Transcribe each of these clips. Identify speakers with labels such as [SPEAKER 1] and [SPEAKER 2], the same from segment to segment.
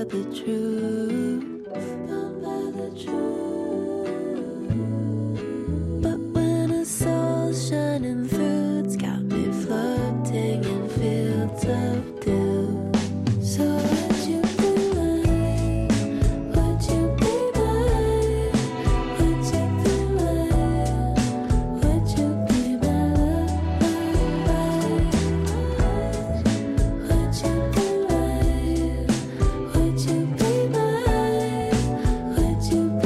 [SPEAKER 1] the truth. But when a soul's shining through, it's got me floating in fields of dew. So would you be mine? Would you be mine? Would you be mine? Would you be my love? Would you be mine? Would you be mine? Would you be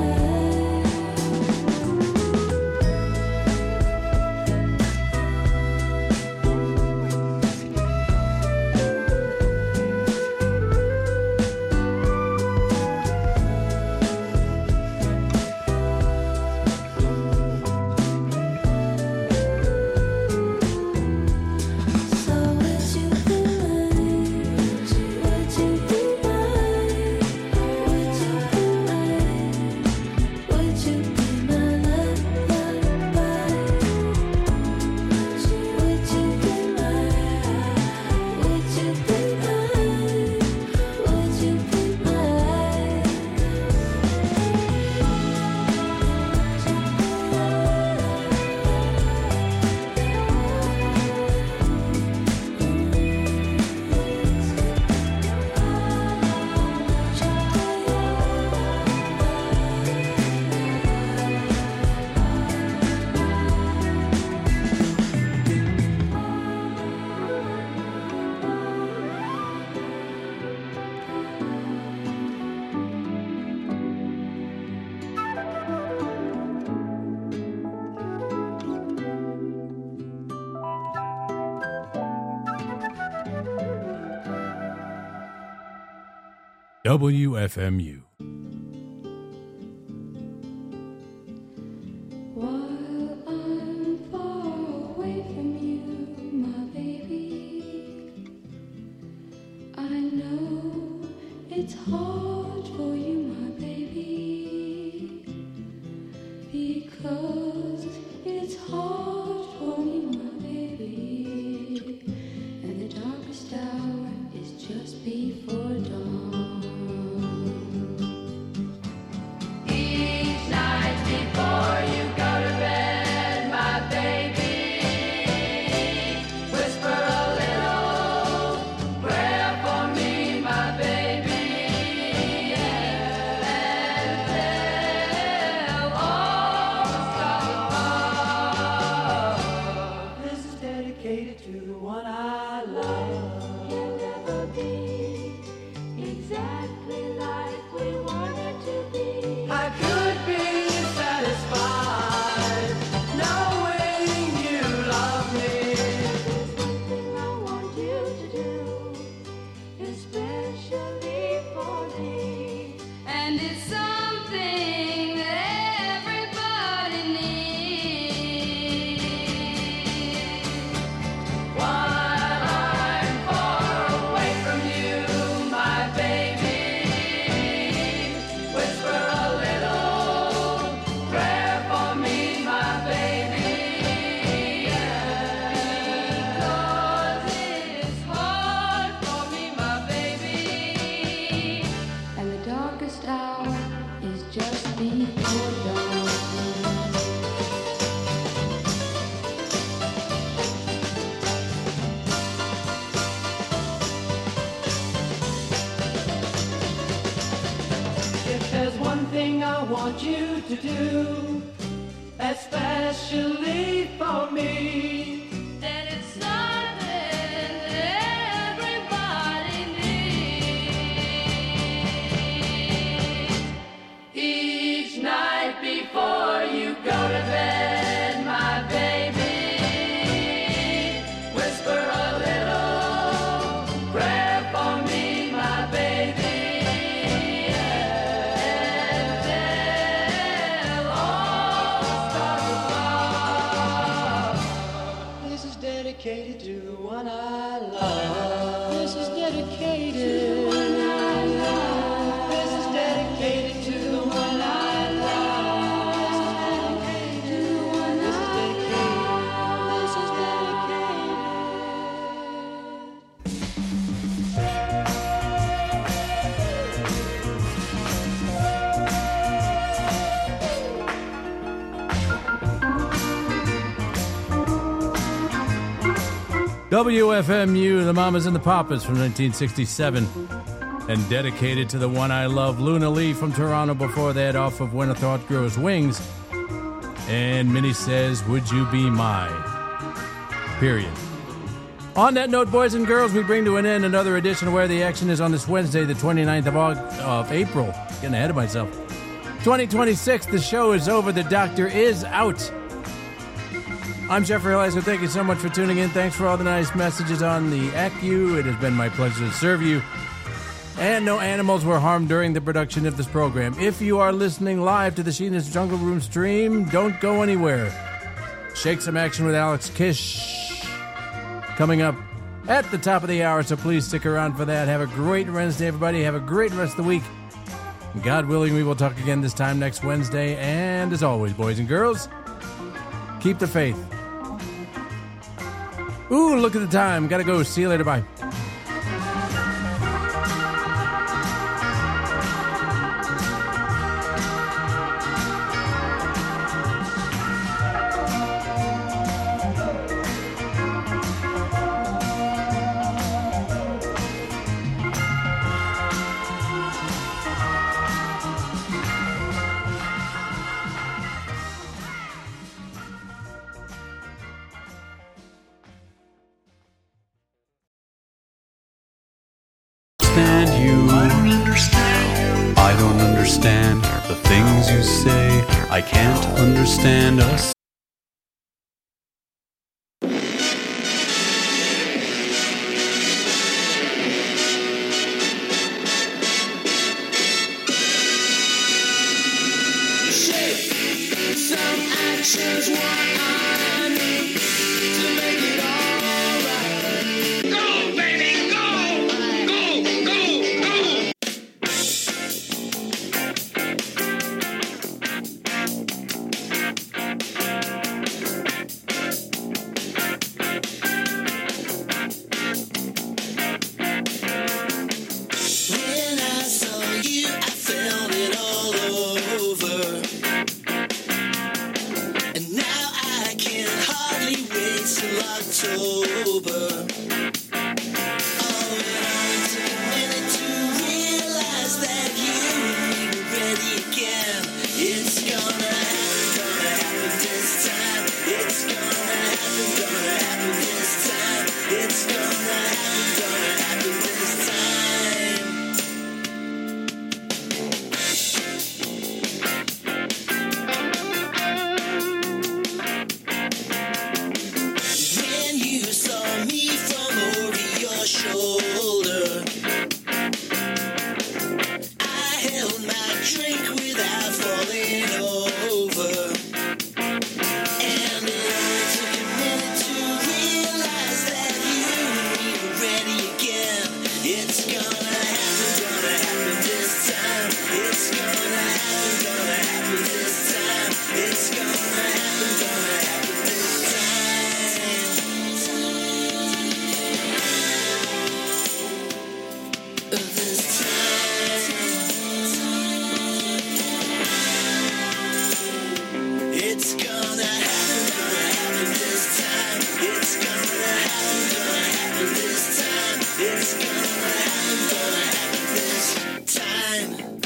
[SPEAKER 1] So would you be mine? Would you be mine? Would you be mine? Would you be my lullaby? Would you be mine? Would you be mine? Would you be mine?
[SPEAKER 2] WFMU.
[SPEAKER 1] While I'm far away from you, my baby, I know it's hard for you, my baby, because it's hard for me, my baby, and the darkest hour is just before dawn. Each night before you go to bed, my baby, whisper a little prayer for me, my baby, and tell all the stars above. This is dedicated to the one I love. Can never be exactly like we wanted to be. I could be satisfied knowing you love me. There's one thing I want you to do, especially for me, and it's something that everybody needs. While I'm far away from you, my baby, whisper a little prayer for me, my baby, because it's hard for me, my baby, and the darkest hour is just before dawn. If there's one thing I want you to do, especially for me, then it's something that everybody needs. Each night before you go to bed, my baby, whisper a little prayer for me, my baby, and tell all the stars above. This is dedicated to the one I love. This is dedicated to the one I love. This is dedicated to the one I love. This is dedicated to the one I love. This is dedicated.
[SPEAKER 2] WFMU, The Mamas and the Papas from 1967. And dedicated to the one I love, Luna Lee from Toronto before that, off of When a Thought Grows Wings. And Minnie says, would you be my... Period. On that note, boys and girls, we bring to an end another edition of Where the Action is on this Wednesday, the 29th of April. Getting ahead of myself. 2026, the show is over. The doctor is out. I'm Jeffrey Eliza. Thank you so much for tuning in. Thanks for all the nice messages on the ACU. It has been my pleasure to serve you. And no animals were harmed during the production of this program. If you are listening live to the Sheena's Jungle Room stream, don't go anywhere. Shake Some Action with Alex Kish coming up at the top of the hour, so please stick around for that. Have a great Wednesday, everybody. Have a great rest of the week. God willing, we will talk again this time next Wednesday. And as always, boys and girls, keep the faith. Ooh, look at the time. Gotta go. See you later. Bye.
[SPEAKER 3] I don't understand the things you say. I can't understand us.
[SPEAKER 1] Some actions want to make it all right. Go, baby, go! Go, go, go! When I saw you, I felt it all over. And now I can hardly wait till October. Oh, it took a minute to realize that you and me were ready again. It's gonna happen this time. It's gonna happen this time. It's gonna happen this time. When you saw me from over your shoulder, I held my drink without falling over. And it took a minute to realize that you and me were ready again. It's gonna happen this time. It's gonna happen this time. It's gonna happen this time. This time. It's gonna happen this time. It's gonna happen this time. It's gonna happen this time.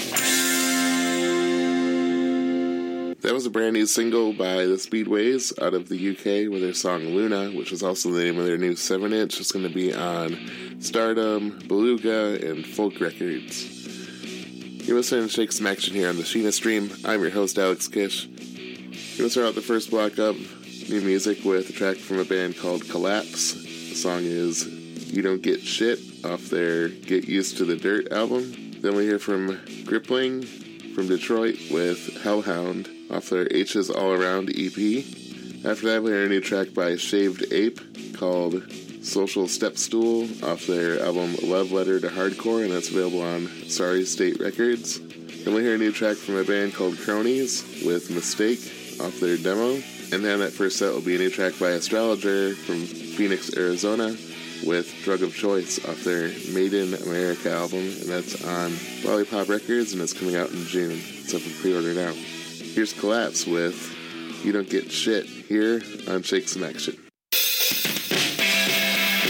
[SPEAKER 4] That was a brand new single by the Speedways out of the UK with their song Luna, which is also the name of their new 7-inch. It's going to be on Stardom, Beluga, and Folk Records. You're listening to Shake Some Action here on the Sheena stream. I'm your host, Alex Kish. We're going to start out the first block of new music with a track from a band called Collapse. The song is You Don't Get Shit off their Get Used to the Dirt album. Then we hear from Gripling from Detroit with Hellhound off their H's All Around EP. After that, we hear a new track by Shaved Ape called Social Stepstool off their album Love Letter to Hardcore, and that's available on Sorry State Records. Then we hear a new track from a band called Cronies with Mistake off their demo. And then that first set will be a new track by Astrologer from Phoenix, Arizona with Drug of Choice off their Made in America album, and that's on Lollipop Records, and it's coming out in June. It's up for pre-order now. Here's Collapse with You Don't Get Shit here on Shake Some Action.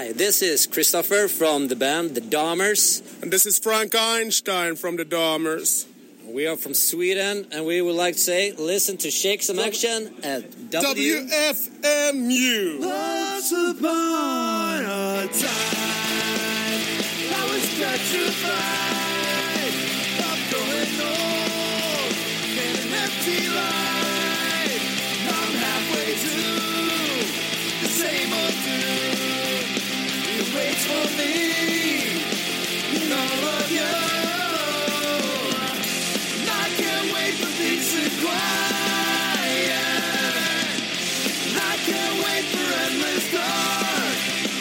[SPEAKER 5] Hi, this is Christopher from the band The Dahmers.
[SPEAKER 6] And this is Frank Einstein from The Dahmers.
[SPEAKER 5] We are from Sweden, and we would like to say, listen to Shake Some Action at
[SPEAKER 6] WFMU.
[SPEAKER 1] Once upon a time, I was petrified of growing old in an empty life. Now I'm halfway to the same old dude. It waits for me in all of you. And I can't wait for peace and quiet. And I can't wait for endless dark.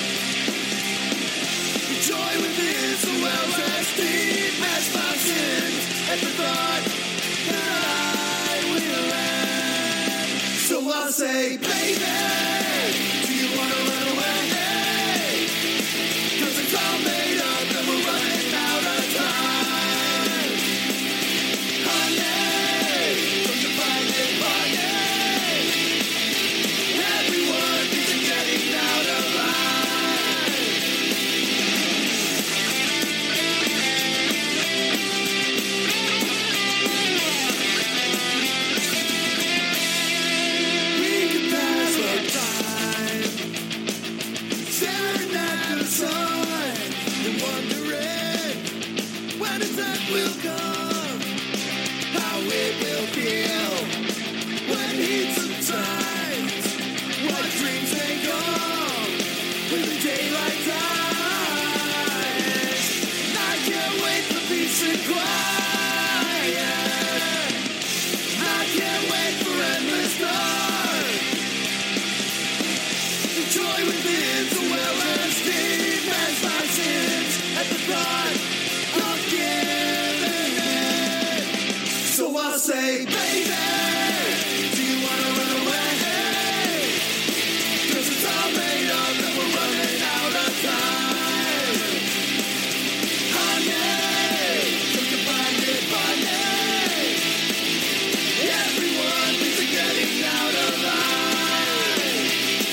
[SPEAKER 1] The joy within so well as deep as my sins at the thought that I will end. So I'll say, baby, do you want to run away? 'Cause it's all made up and we're running out of time. Honey, don't you find it funny? Everyone is getting out of line. We could pass our time staring at the sun and wondering when the time will come, how it will feel when heat subsides, what dreams may come when the daylight dies. And I can't wait for peace and quiet. I can't wait for endless dark. The joy within so well as deep as my sins at the thought of giving it. So I'll say, baby, do you want to run away? 'Cause it's all made up and we're running out of time. Honey, don't you find it funny? Everyone is getting out of line.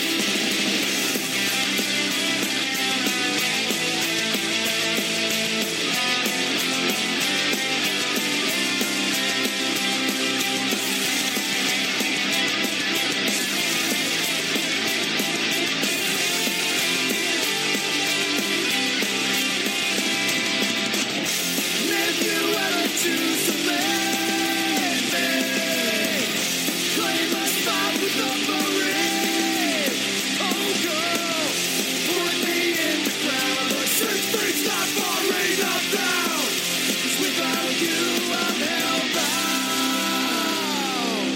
[SPEAKER 1] And if you ever choose to leave me, claim a spot with the parade. Oh, girl, put me in the crowd. Or search for stop or rain up down. 'Cause without you, I'm hellbound.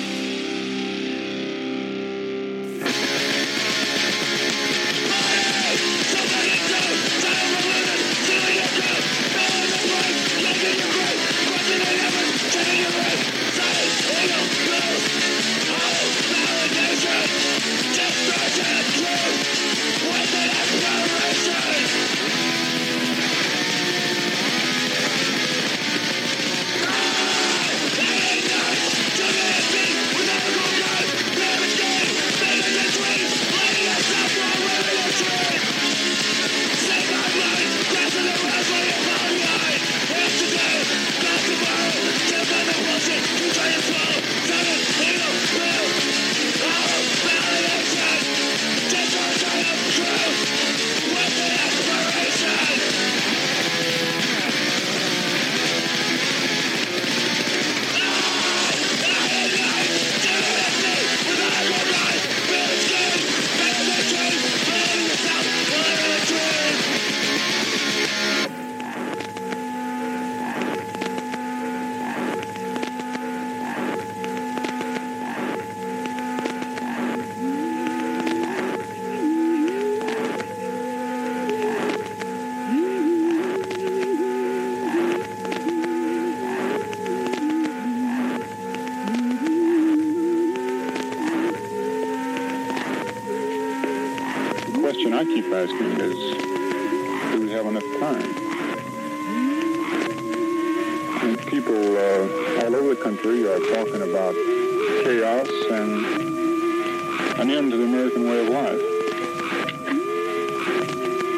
[SPEAKER 7] The question I keep asking is, do we have enough time? And people all over the country are talking about chaos and an end to the American way of life.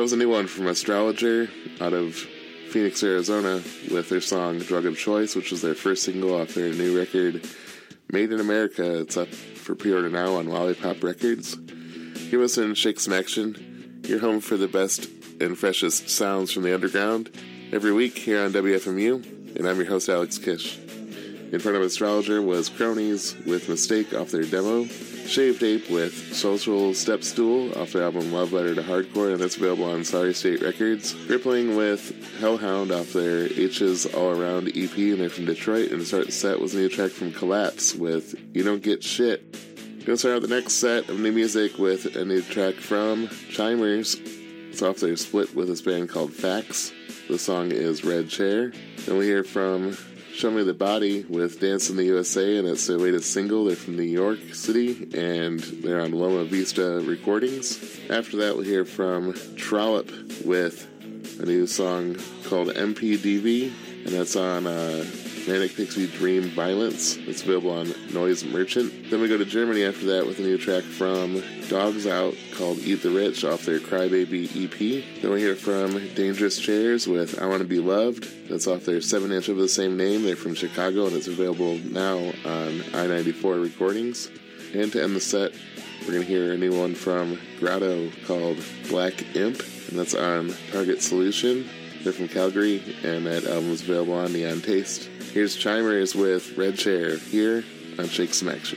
[SPEAKER 4] was a new one from Astrologer out of Phoenix, Arizona, with their song Drug of Choice, which was their first single off their new record, Made in America. It's up for pre-order now on Lollipop Records. Give us in Shake Some Action. You're home for the best and freshest sounds from the underground every week here on WFMU, and I'm your host, Alex Kish. In front of Astrologer was Cronies with Mistake off their demo, Shaved Ape with Social Step Stool off their album Love Letter to Hardcore, and that's available on Sorry State Records. Crippling with Hellhound off their H's All Around EP, and they're from Detroit. And to start the set was a new track from Collapse with You Don't Get Shit. Gonna start out the next set of new music with a new track from Chimers. It's off their split with this band called Facts. The song is Red Chair. Then we hear from Show Me the Body with Dance in the USA, and it's their latest single. They're from New York City, and they're on Loma Vista Recordings. After that, we'll hear from Trollop with a new song called MPDV, and that's on Manic Pixie Dream Violence. It's available on Noise Merchant. Then we go to Germany after that with a new track from Dogs Out called Eat the Rich off their Crybaby EP. Then we hear from Dangerous Chairs with I Want to Be Loved. That's off their 7-inch of the same name. They're from Chicago, and it's available now on I-94 Recordings. And to end the set, we're going to hear a new one from Grotto called Black Imp, and that's on Target Solution. They're from Calgary, and that album is available on Neon Taste. Here's Chimers with Red Chair here on Shake Some Action.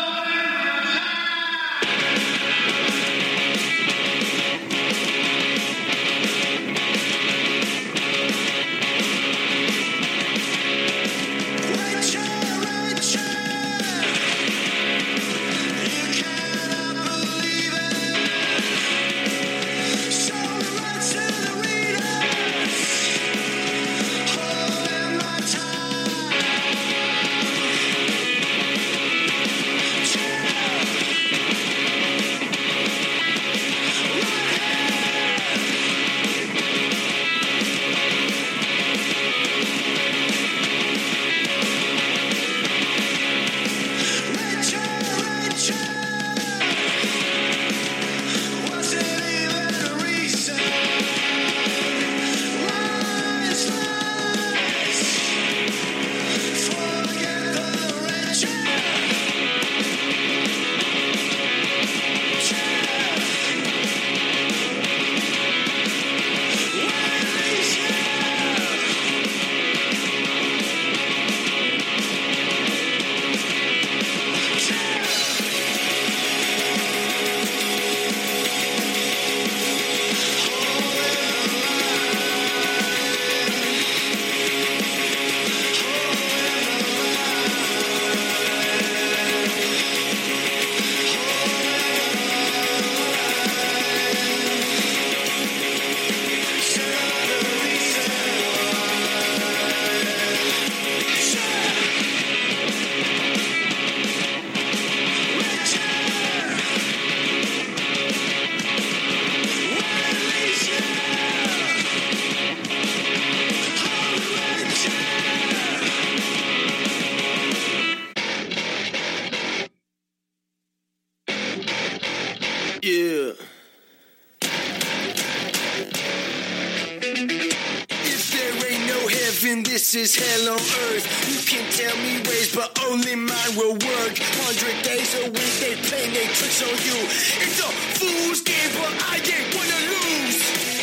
[SPEAKER 8] This is hell on earth. You can tell me ways, but only mine will work. 100 days a week, they play their tricks on you. It's a fool's game, but I ain't wanna lose.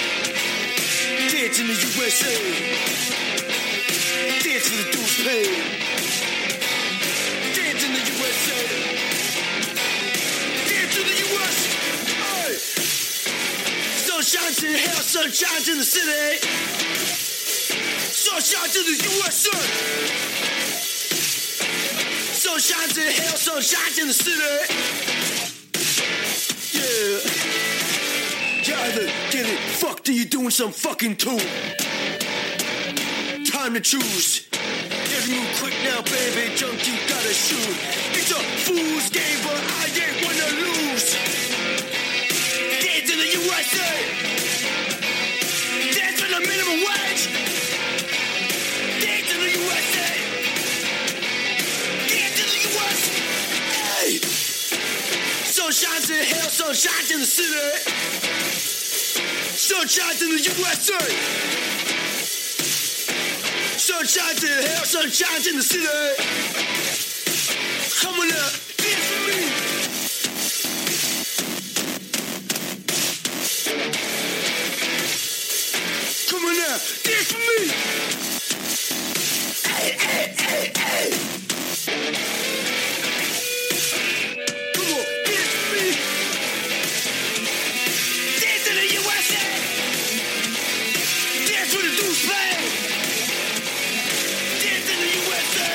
[SPEAKER 8] Dance in the USA. Dance for the dues paid. Dance in the USA. Dance in the US. Hey. Sun shines in hell, sun shines in the city. Sunshine to the USA. Sun shines in hell, sun shines in the city. Yeah. You either get it fucked or you doing some fucking too. Time to choose. Every move quick now, baby. Junkie gotta shoot. It's a fool's game, but I ain't wanna lose. Dance in the USA. Dance for the minimum wage. Dance in the USA. Dance in the US. Hey. Sun shines in hell, sun shines in the city. Sunshine in the USA. Sunshine in the hell, sunshine in the city. Come on up, dance for me. Come on now, dance for me. Hey, hey, hey, hey. Come on, dance for me. Dance in the USA. Dance for the douchebag. Dance in the USA.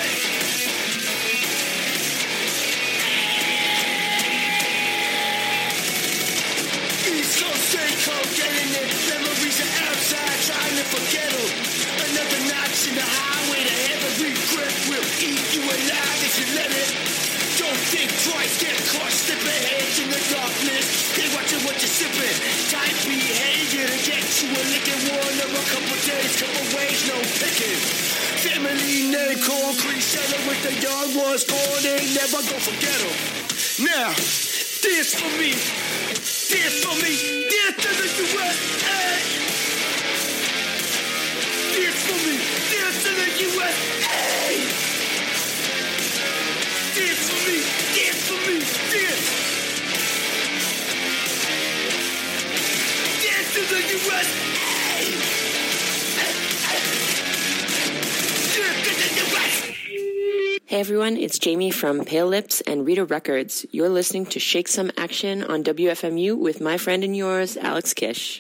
[SPEAKER 8] East Coast, St. Coast, getting it. Memories are outside, trying to forget them. Another notch in the highway to heaven. Regret will eat you alive if you let it. Don't think twice, get caught slipping heads in the darkness. They watching what you're sipping. Tight behavior to get you a licking. One of a couple days, couple ways, no picking. Family name, concrete seller with the young ones gone. They never go forget them. Now, dance for me. Dance for me. Dance to the USA. Dance for me. Dance to the USA. Dance for me. Dance for me. Dance. Dance to the USA. Dance to the USA.
[SPEAKER 9] Hey everyone, it's Jamie from Pale Lips and Rita Records. You're listening to Shake Some Action on WFMU with my friend and yours, Alex Kish.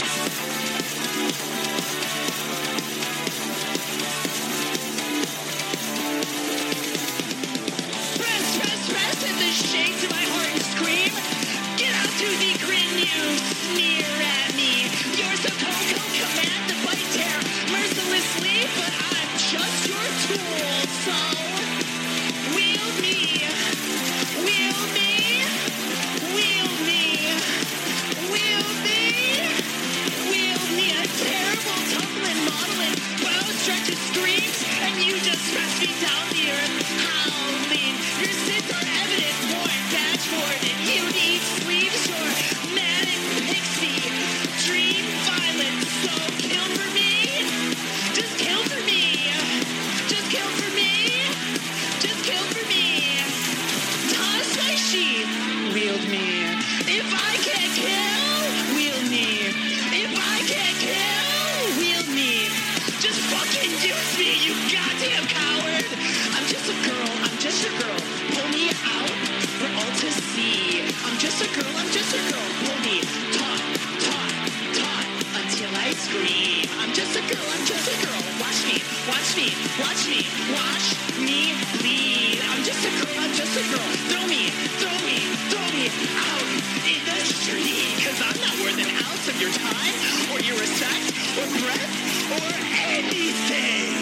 [SPEAKER 1] Press in the shade to my heart and scream. Get out to the grin, you sneer at me. You're so cold, command the bite tear mercilessly, but I'm just your tool, so wield me, wield me, wield me, wield me, wield me. A terrible tumbling, modeling, bow-stretching screams, and you just press me down the earth, howling. Your sins are evident, worn dashboard, and you'd eat sleeves, your manic pixie, dream violence. So kill for me, just kill for me, just kill for me, just kill for me. Toss my sheep, wield me. If I can't kill, wield me. If I can't kill, wield me. Just fucking use me, you goddamn coward. I'm just a girl, I'm just your girl. Pull me out for all to see. I'm just a girl, I'm just a girl. Pull me, taut, taut, taut, until I scream. I'm just a girl, I'm just a girl. Watch me, watch me, watch me, watch me bleed. I'm just a girl, I'm just a girl. Throw me, throw me, throw me out in the street. Cause I'm not worth an ounce of your time, or your respect, or breath, or anything.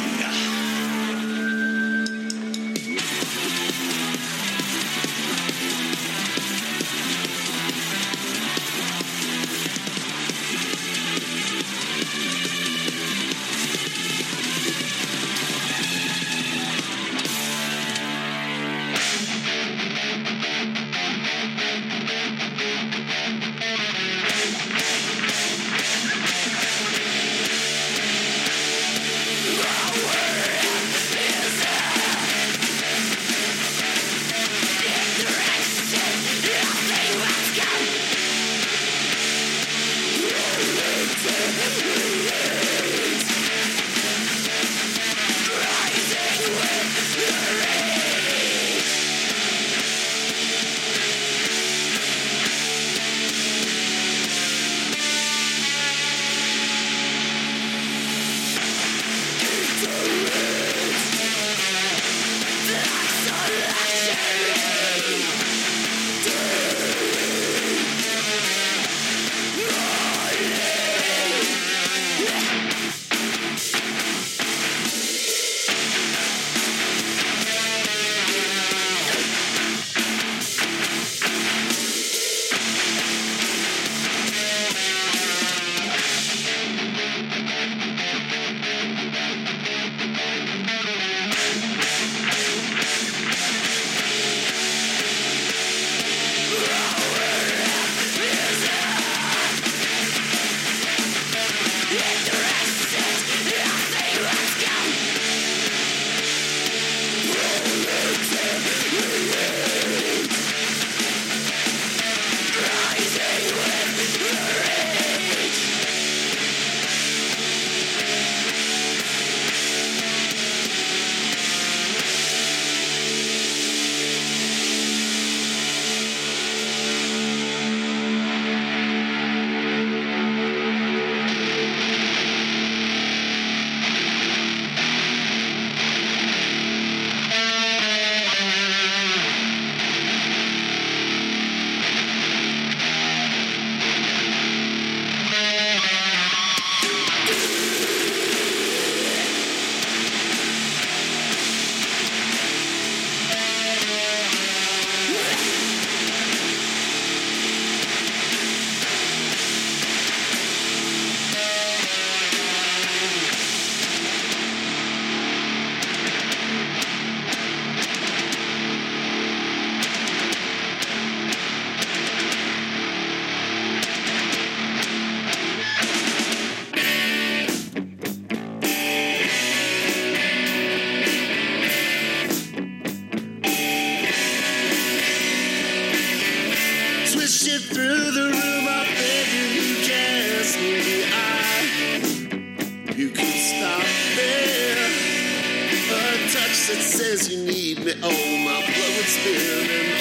[SPEAKER 8] through the room, I beg you can ask me you could stop there. A touch that says you need me, oh, my blood would spill and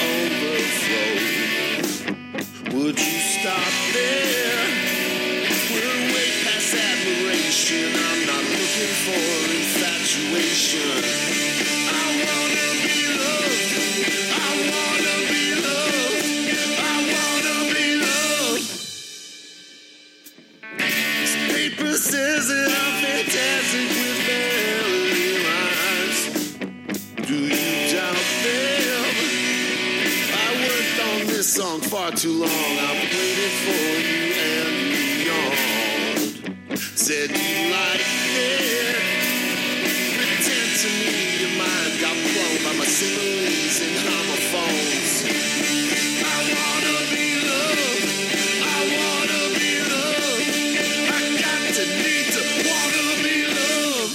[SPEAKER 8] overflow. Would you stop there? We're way past admiration. I'm not looking for infatuation. I wanna be loved. I wanna be loved. I wanna be loved. This paper says that I'm fantastic with melody lines. Do you doubt them? I worked on this song far too long. I played it for you and you yawned. Said you liked it. Pretend to me your mind got blown by my similes and homophones. I wanna be loved. I wanna be loved. I got to need to wanna be loved.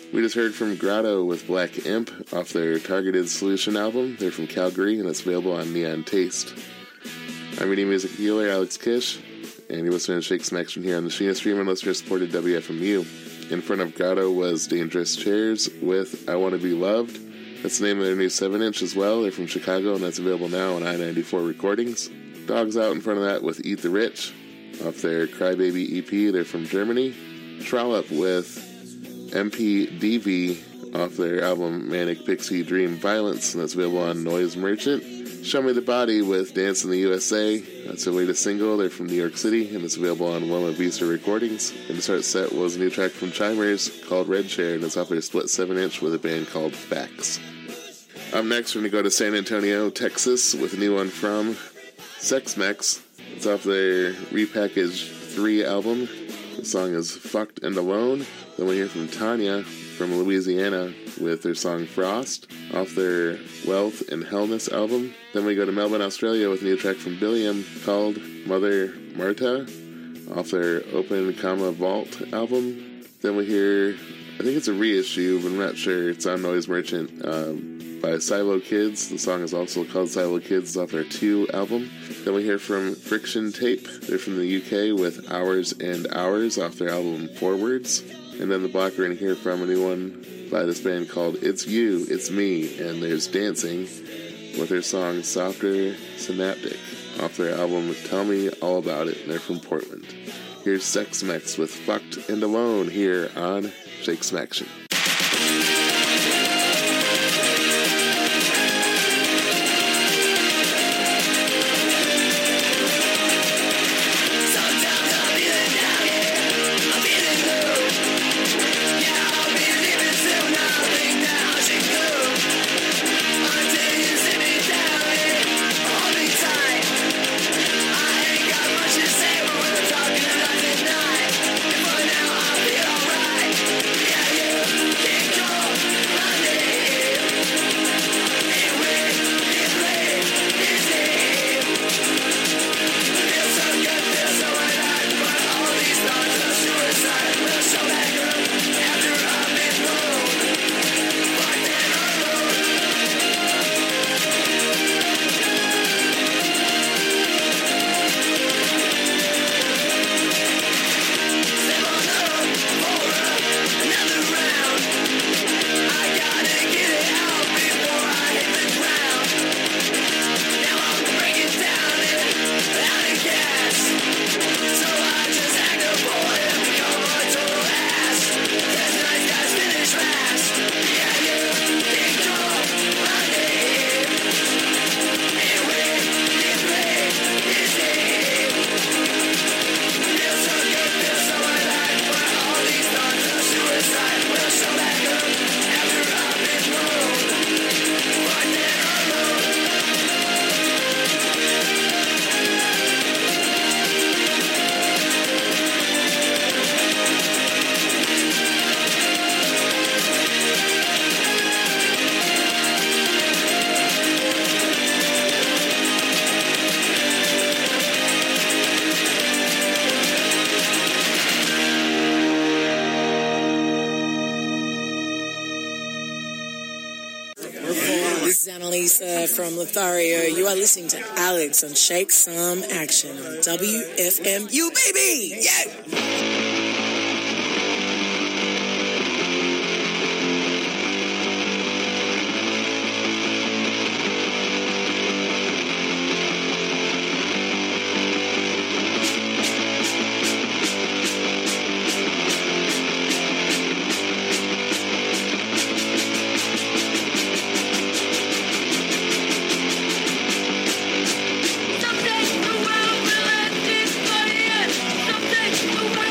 [SPEAKER 4] We just heard from Grotto with Black Imp off their Targeted Solution album. They're from Calgary, and it's available on Neon Taste. I'm reading music healer Alex Kish, and you're listening to Shake Some Action here on the Sheena Stream and listener-supported WFMU. In front of Grotto was Dangerous Chairs with I Want to Be Loved. That's the name of their new 7-inch as well. They're from Chicago, and that's available now on I-94 Recordings. Dogs Out in front of that with Eat the Rich off their Crybaby EP. They're from Germany. Trollop with MPDV off their album Manic Pixie Dream Violence, and that's available on Noise Merchant. Show Me the Body with Dance in the USA. That's their latest single. They're from New York City, and it's available on Loma Vista Recordings. And to start set was a new track from Chimers called Red Chair, and it's off their split 7-inch with a band called Facts. Up next, we're going to go to San Antonio, Texas, with a new one from Sex Mex. It's off their repackaged 3 album. The song is Fucked and Alone. Then we hear from Tanya from Louisiana with their song Frost off their Wealth and Hellness album. Then we go to Melbourne, Australia with a new track from Billiam called Mother Marta off their Open Comma Vault album. Then we hear, I think it's a reissue, but I'm not sure. It's on Noise Merchant by Silo Kids. The song is also called Silo Kids. It's off their 2 album. Then we hear from Friction Tape. They're from the UK with Hours and Hours off their album Forwards. And then the block we're going to hear from a new one by this band called It's You, It's Me, and there's Dancing with their song Softer Synaptic off their album Tell Me All About It, and they're from Portland. Here's Sex Mex with Fucked and Alone here on Shake Some Action.
[SPEAKER 10] From Lothario, you are listening to Alex on Shake Some Action on WFMU, baby! Yeah!
[SPEAKER 1] Someday the world will end its fire. Someday the world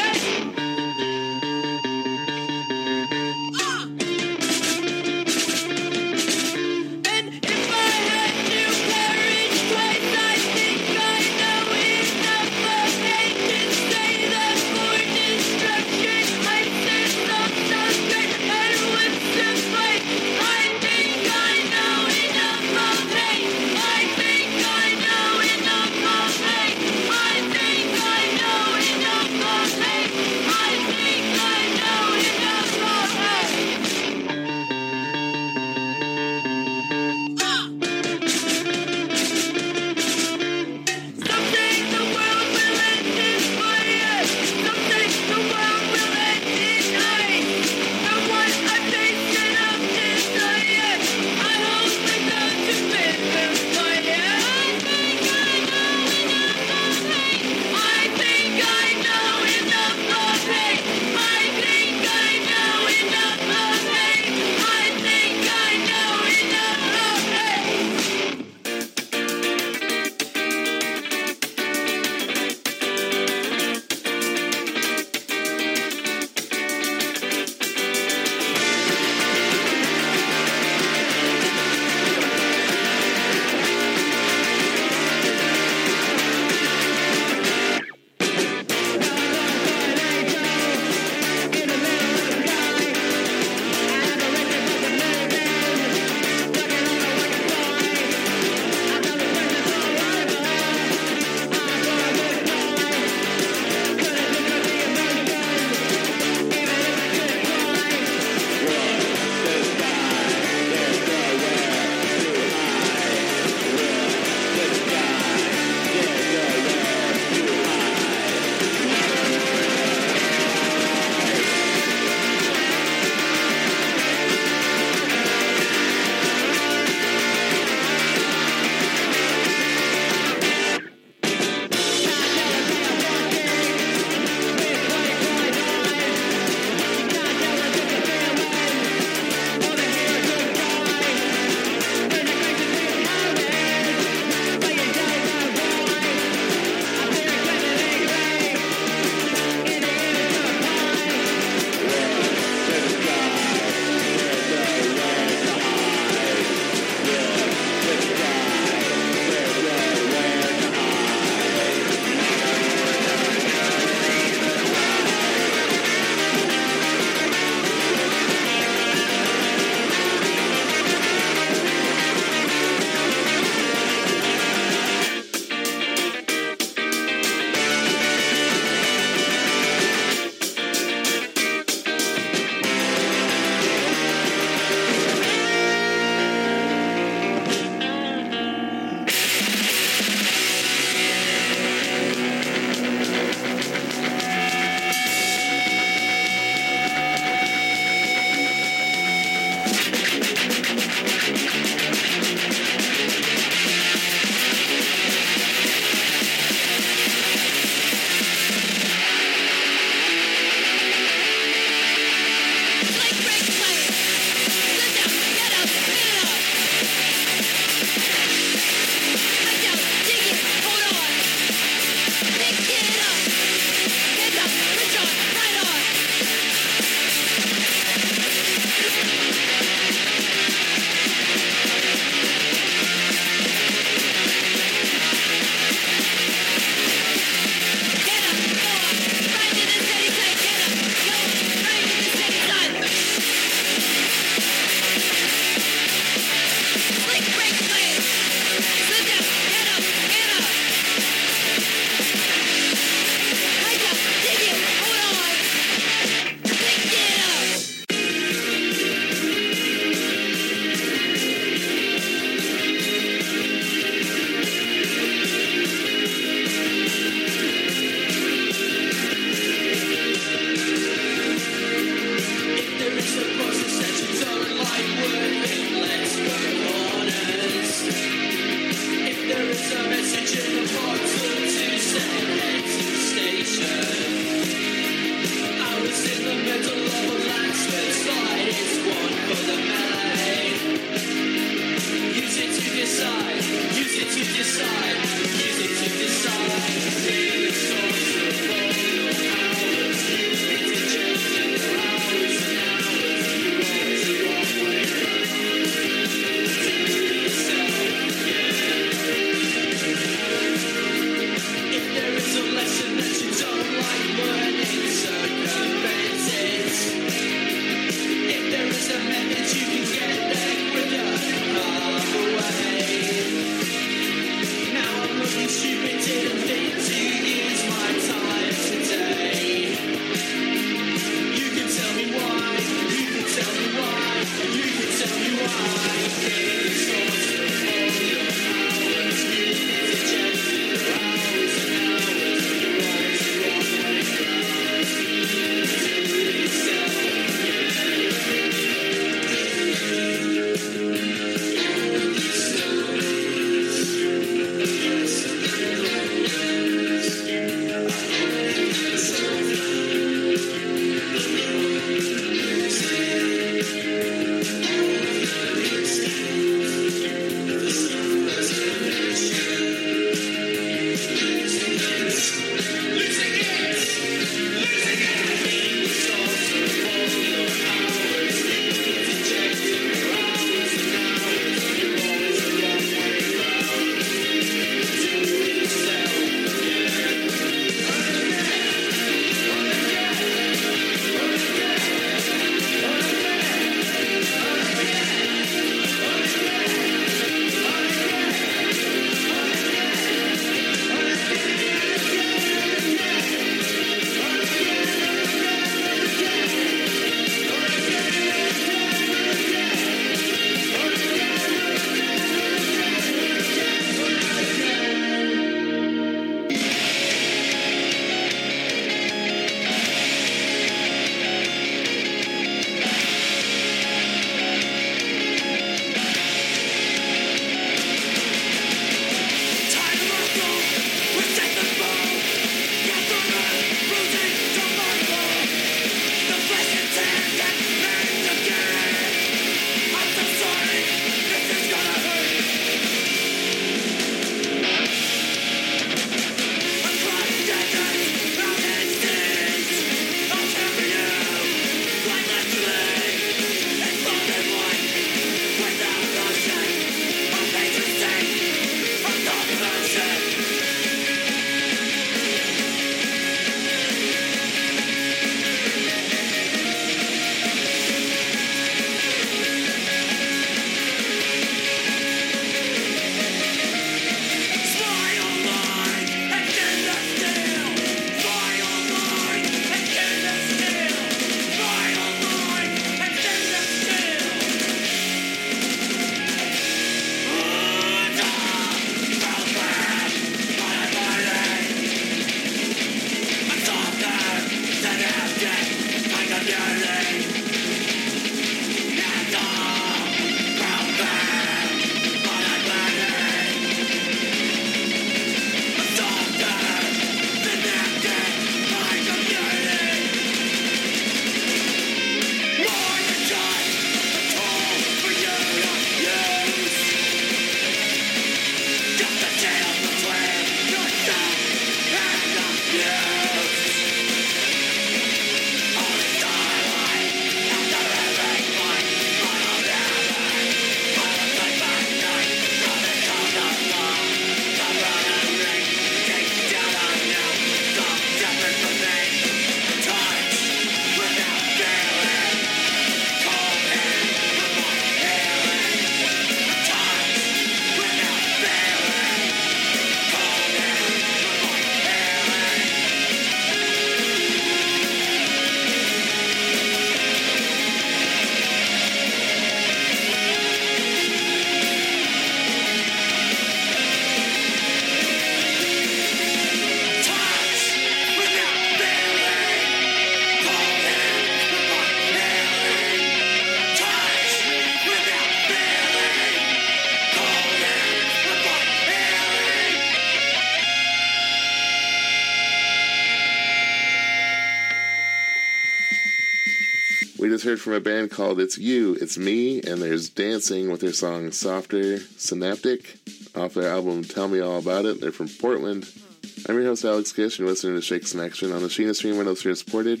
[SPEAKER 4] just heard from a band called It's You, It's Me, and there's Dancing with their song Softer Synaptic off their album Tell Me All About It. They're from Portland. I'm your host, Alex Kish, and you're listening to Shake Some Action on the Sheena Stream when it's supported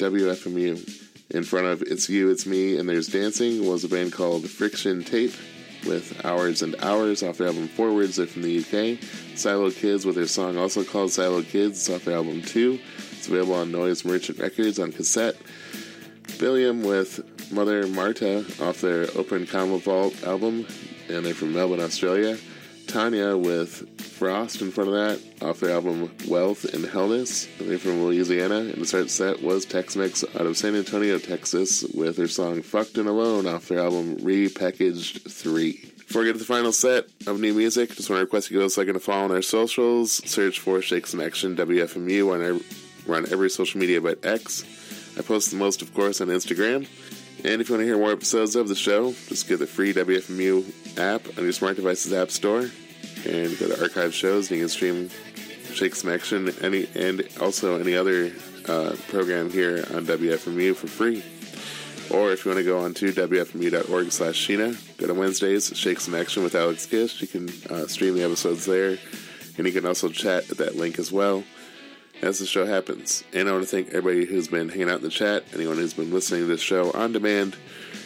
[SPEAKER 4] WFMU. In front of It's You, It's Me, and There's Dancing was a band called Friction Tape with Hours and Hours off their album Forwards. They're from the UK. Silo Kids with their song also called Silo Kids. It's off their album 2. It's available on Noise Merchant Records on cassette. Billiam with Mother Marta off their Open Comma Vault album, and they're from Melbourne, Australia. Tanya with Frost in front of that off their album Wealth and Hellness. They're from Louisiana, and the start set was Tex-Mex out of San Antonio, Texas with their song Fucked and Alone off their album Repackaged 3. Before we get to the final set of new music, just want to request you give us a second to follow on our socials. Search for Shake Some Action WFMU. We're on every social media but X. I post the most, of course, on Instagram. And if you want to hear more episodes of the show, just get the free WFMU app on your smart device's app store and go to archive shows, and you can stream Shake Some Action and also any other program here on WFMU for free. Or if you want to go on to WFMU.org/Sheena, go to Wednesdays, Shake Some Action with Alex Kish. You can stream the episodes there, and you can also chat at that link as well as the show happens. And I want to thank everybody who's been hanging out in the chat, anyone who's been listening to this show on demand,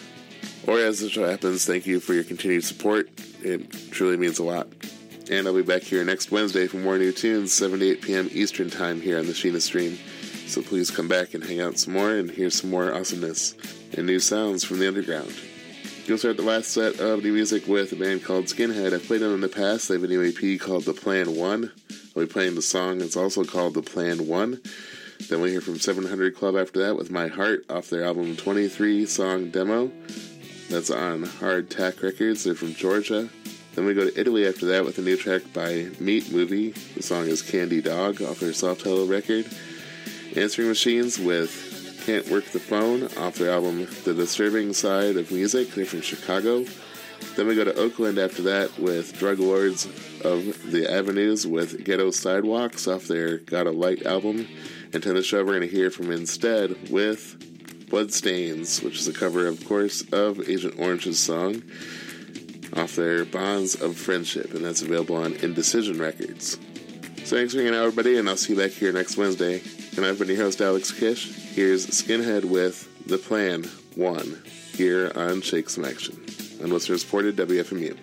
[SPEAKER 4] or as the show happens, thank you for your continued support. It truly means a lot. And I'll be back here next Wednesday for more new tunes, 7 to 8 p.m. Eastern Time here on the Sheena Stream. So please come back and hang out some more and hear some more awesomeness and new sounds from the underground. You'll start the last set of new music with a band called Skinhead. I've played them in the past. They have a new EP called The Plan 1. I'll be playing the song. It's also called The Plan 1. Then we'll hear from 700 Club after that with My Heart off their album 23 Song Demo. That's on Hard Tack Records. They're from Georgia. Then we go to Italy after that with a new track by Meat Movie. The song is Candy Dog off their self-titled record. Answering Machines with Can't Work the Phone off their album The Disturbing Side of Music. They're from Chicago. Then we go to Oakland after that with Drug Lords of the Avenues with Ghetto Sidewalks off their Got a Light album. And to the show we're going to hear from instead with Bloodstains, which is a cover, of course, of Agent Orange's song off their Bonds of Friendship, and that's available on Indecision Records. So thanks for hanging out, everybody, and I'll see you back here next Wednesday. And I've been your host, Alex Kish. Here's Skinhead with The Plan 1 here on Shake Some Action on listener-supported WFMU.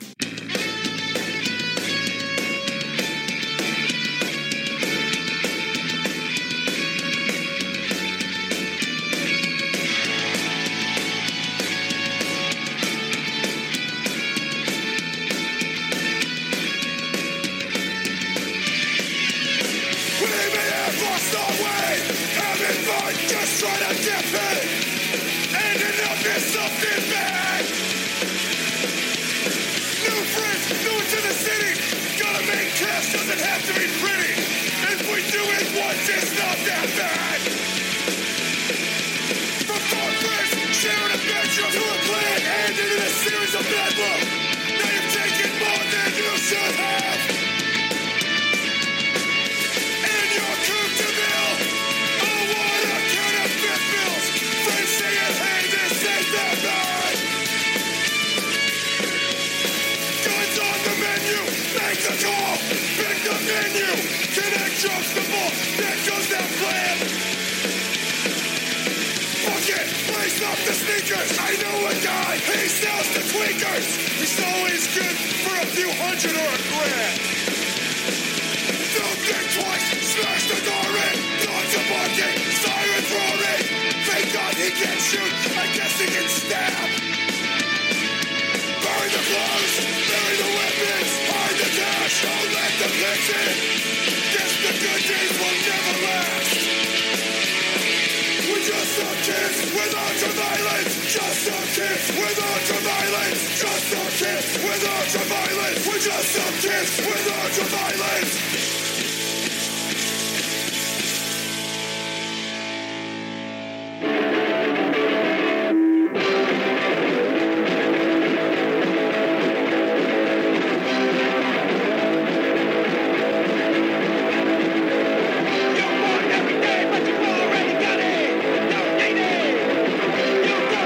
[SPEAKER 8] You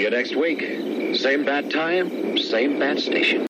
[SPEAKER 11] See you next week. Same bat time, same bat station.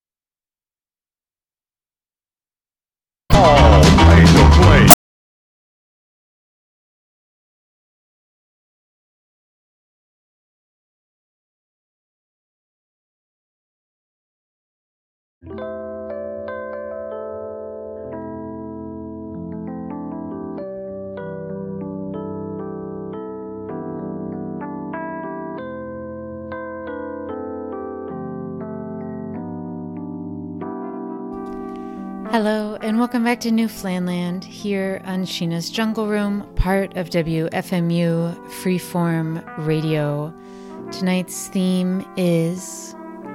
[SPEAKER 12] Hello, and welcome back to Newfoundland here on Sheena's Jungle Room, part of WFMU Freeform Radio. Tonight's theme is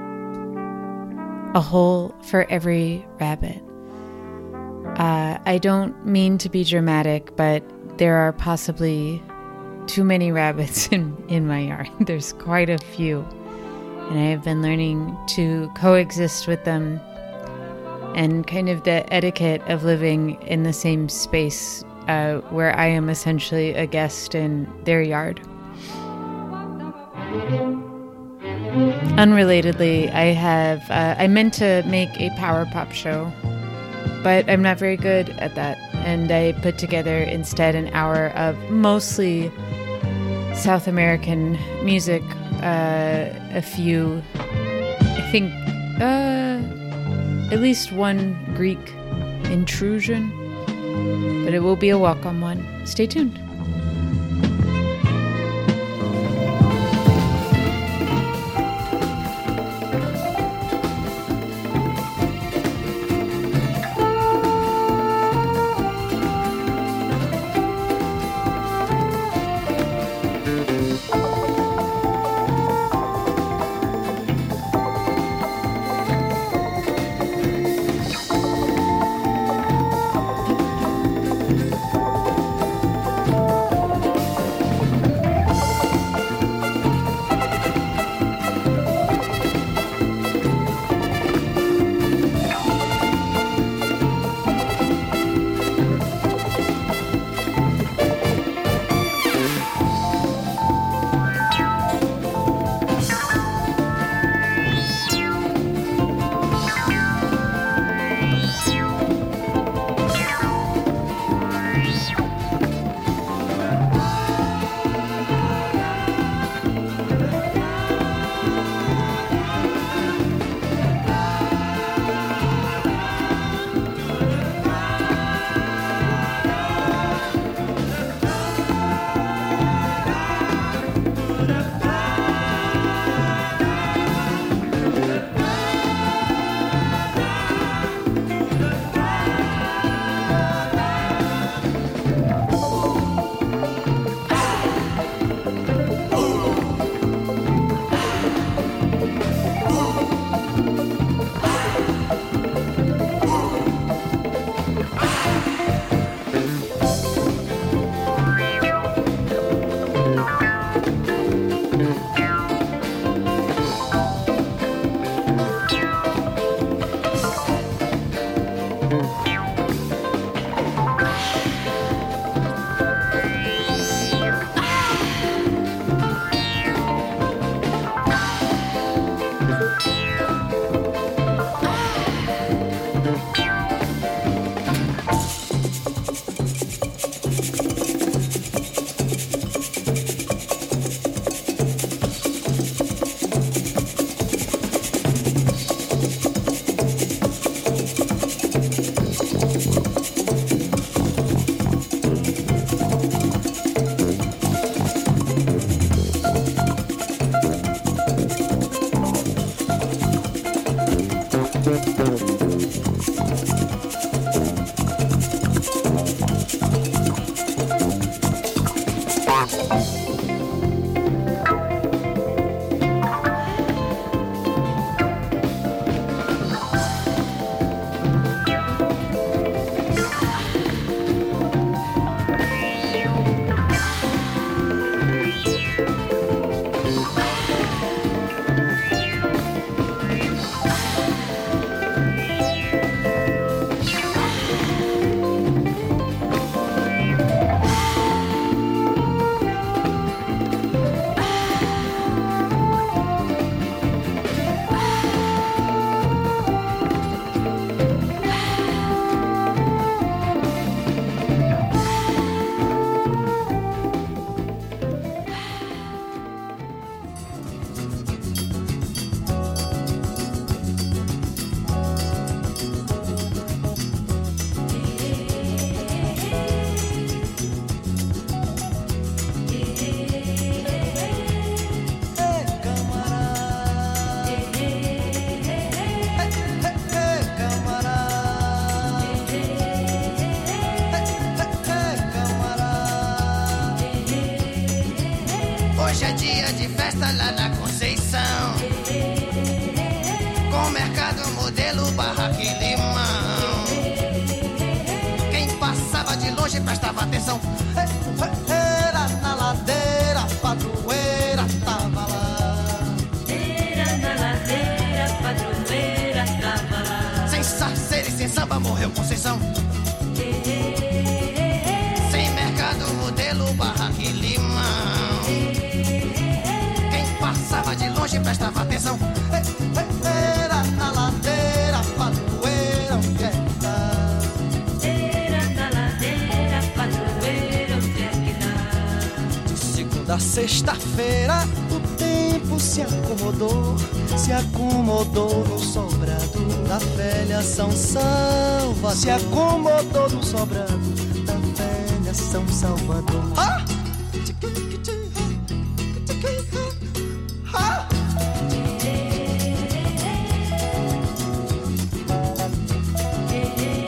[SPEAKER 12] A Hole for Every Rabbit. I don't mean to be dramatic, but there are possibly too many rabbits in my yard. There's quite a few, and I have been learning to coexist with them and kind of the etiquette of living in the same space where I am essentially a guest in their yard. Unrelatedly, I meant to make a power pop show, but I'm not very good at that, and I put together instead an hour of mostly South American music, a few, I think, at least one Greek intrusion, but it will be a welcome one. Stay tuned.
[SPEAKER 13] lá na Conceição, com mercado modelo Barraca e Limão. Quem passava de longe prestava atenção. Era na ladeira, padroeira tava lá.
[SPEAKER 1] Era na ladeira, padroeira tava lá.
[SPEAKER 13] Sem sarceira e sem samba morreu Conceição. Sem mercado modelo Barraca e Limão. Quem passava de longe prestava atenção. Era na ladeira, padroeira, onde é que tá?
[SPEAKER 1] Era na ladeira, padroeira, onde é que tá?
[SPEAKER 13] De segunda a sexta-feira o tempo se acomodou no sobrado da velha São Salvador. Se acomodou no sobrado da velha São Salvador.